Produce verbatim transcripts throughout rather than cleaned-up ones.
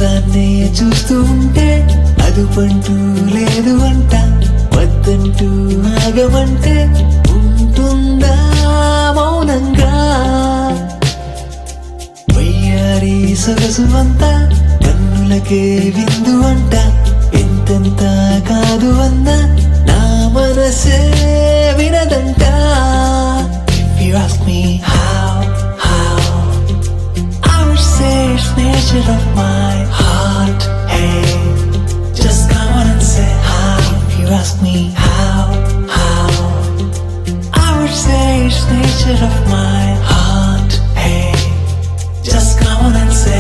దాన్నే చూస్తూ ఉంటే అదుపంటూ లేదు అంట, వద్దంటూ ఆగమంటే ఉంటుందా మౌనంగా? వయ్యారి సొగసు అంతా కన్నులకే విందు అంట, ఎంతెంత కాదు అన్నా నా మనసే వినదంట. If you ask me how, how, I would say it's nature of my heart. Hey, just come on and say how. If you ask me how, how, I would say it's nature of my heart. Hey, just come on and say.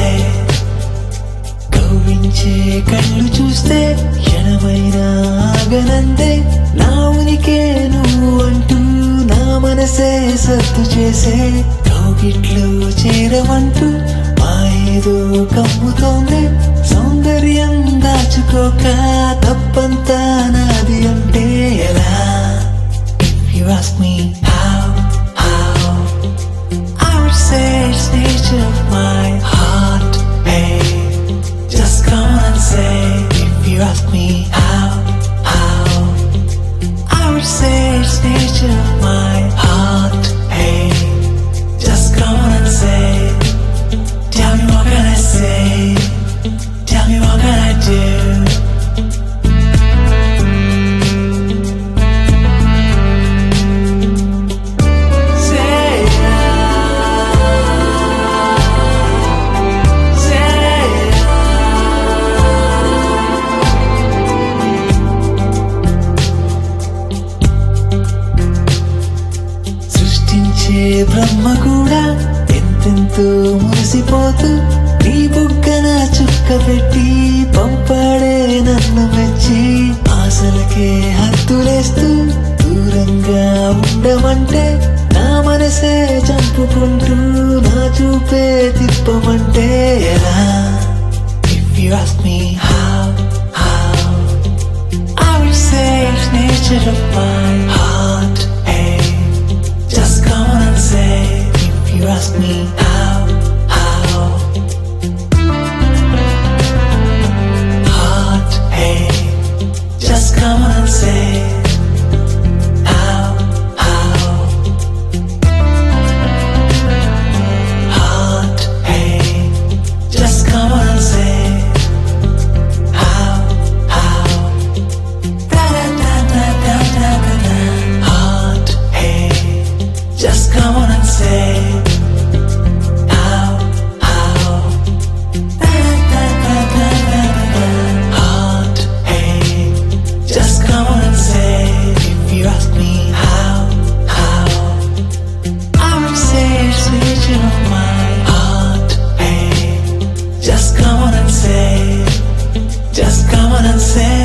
కవ్వించే కళ్ళు చూస్తే క్షణమైనా ఆగనందే, నా ఉనికే నువ్వు అంటూ నా మనసే సత్తు చేసే, కౌగిట్లో చేరమంటూ మా ఏదో కమ్ముతోంది, సౌందర్యం దాచుకోక తప్పంతా నాది అంటే ఎలా? If you ask me how, how, I would say it's nature of my heart. Hey, just come on and say. If you ask me how, how, I would say it's nature of my heart. Hey, just come on and say. Tell me what can I say? Tell me what can I do? బ్రహ్మ కూడా ఎంతెంతో మురిసిపోతూ నీ బుగ్గన చుక్క పెట్టి పంపాడే నన్ను మెచ్చి, ఆశలకే హద్దులేస్తూ దూరంగా ఉండమంటే నా మనసే చంపుకుంటూ నా చూపే తిప్పమంటే ఎలా? If you ask me how, how, I would say it's nature of my heart. Hey, just come on and say. If you ask me how, how, heart, hey, just come on and say. How, how, heart, hey, just come on and say. How, how, da da da da da da da da. Heart, hey, just come on and say. How, how, da da da da da da. Heart, hey, just come on and say. If you ask me how, how, I would say it's nature of my heart. Hey, just come on and say. Just come on and say.